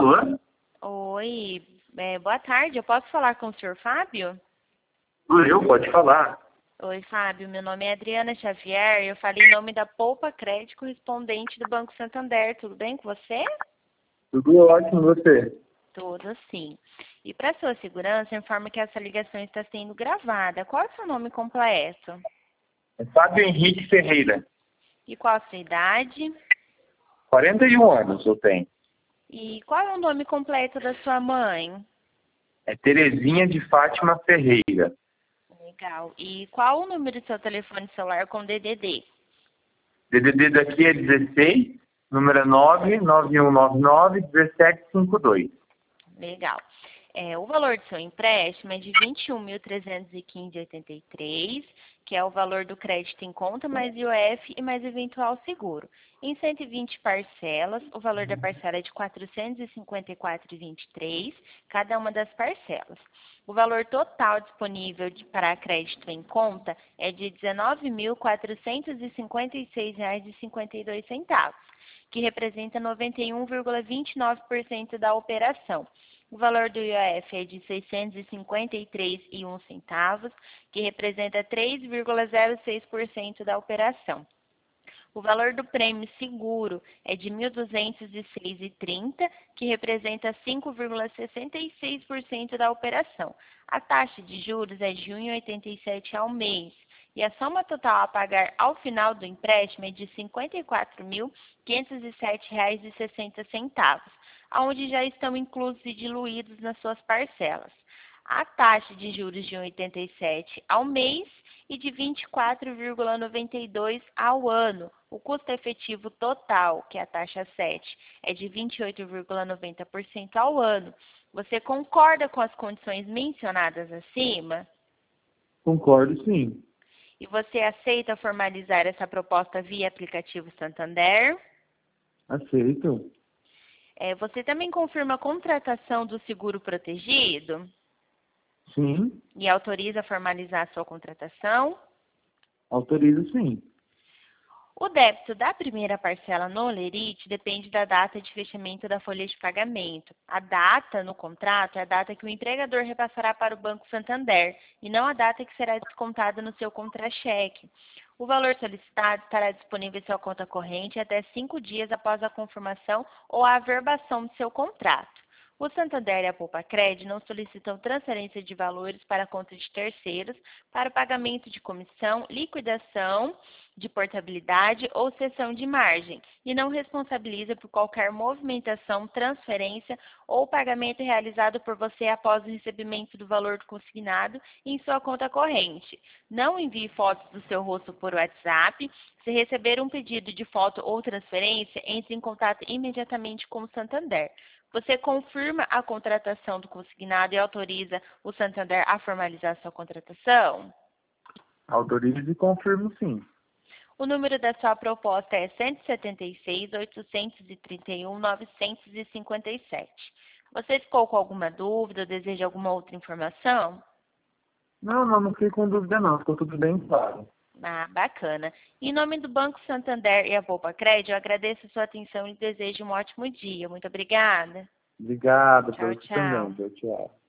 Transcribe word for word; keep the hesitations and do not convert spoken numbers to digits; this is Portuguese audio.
Alô? Oi, é, boa tarde. Eu posso falar com o senhor Fábio? Sou eu, pode falar. Oi, Fábio. Meu nome é Adriana Xavier. Eu falei em nome da Poupa Crédito, correspondente do Banco Santander. Tudo bem com você? Tudo ótimo, você? Tudo sim. E para sua segurança, informo que essa ligação está sendo gravada. Qual é o seu nome completo? É Fábio Henrique Ferreira. E qual a sua idade? quarenta e um anos eu tenho. E qual é o nome completo da sua mãe? É Terezinha de Fátima Ferreira. Legal. E qual o número do seu telefone celular com D D D? D D D daqui é dezesseis, número é nove nove um nove nove um sete cinco dois. Legal. É, o valor do seu empréstimo é de vinte e um mil trezentos e quinze reais e oitenta e três centavos, que é o valor do crédito em conta, mais I O F e mais eventual seguro. Em cento e vinte parcelas, o valor da parcela é de quatrocentos e cinquenta e quatro reais e vinte e três centavos, cada uma das parcelas. O valor total disponível de, para crédito em conta é de dezenove mil quatrocentos e cinquenta e seis reais e cinquenta e dois centavos, que representa noventa e um vírgula vinte e nove por cento da operação. O valor do I O F é de seiscentos e cinquenta e três reais e um centavo, que representa três vírgula zero seis por cento da operação. O valor do prêmio seguro é de mil duzentos e seis reais e trinta centavos, que representa cinco vírgula sessenta e seis por cento da operação. A taxa de juros é de um vírgula oitenta e sete ao mês. E a soma total a pagar ao final do empréstimo é de cinquenta e quatro mil quinhentos e sete reais e sessenta centavos, onde já estão inclusos e diluídos nas suas parcelas. A taxa de juros de um vírgula oitenta e sete ao mês e de vinte e quatro vírgula noventa e dois ao ano. O custo efetivo total, que é a taxa sete, é de vinte e oito vírgula noventa por cento ao ano. Você concorda com as condições mencionadas acima? Concordo, sim. E você aceita formalizar essa proposta via aplicativo Santander? Aceito. É, você também confirma a contratação do seguro protegido? Sim. E autoriza a formalizar a sua contratação? Autorizo, sim. O débito da primeira parcela no Lerite depende da data de fechamento da folha de pagamento. A data no contrato é a data que o empregador repassará para o Banco Santander e não a data que será descontada no seu contra-cheque. O valor solicitado estará disponível em sua conta corrente até cinco dias após a confirmação ou a averbação do seu contrato. O Santander e a Poupa Crédito não solicitam transferência de valores para a conta de terceiros para o pagamento de comissão, liquidação de portabilidade ou cessão de margem e não responsabiliza por qualquer movimentação, transferência ou pagamento realizado por você após o recebimento do valor consignado em sua conta corrente. Não envie fotos do seu rosto por WhatsApp. Se receber um pedido de foto ou transferência, entre em contato imediatamente com o Santander. Você confirma a contratação do consignado e autoriza o Santander a formalizar sua contratação? Autorizo e confirmo, sim. O número da sua proposta é cento e setenta e seis, oitocentos e trinta e um, novecentos e cinquenta e sete. Você ficou com alguma dúvida ou deseja alguma outra informação? Não, não, não fiquei com dúvida não. Ficou tudo bem claro. Ah, bacana. Em nome do Banco Santander e a Poupa Crédito, eu agradeço a sua atenção e desejo um ótimo dia. Muito obrigada. Obrigado, para Tchau, você tchau. também. Tchau, tchau.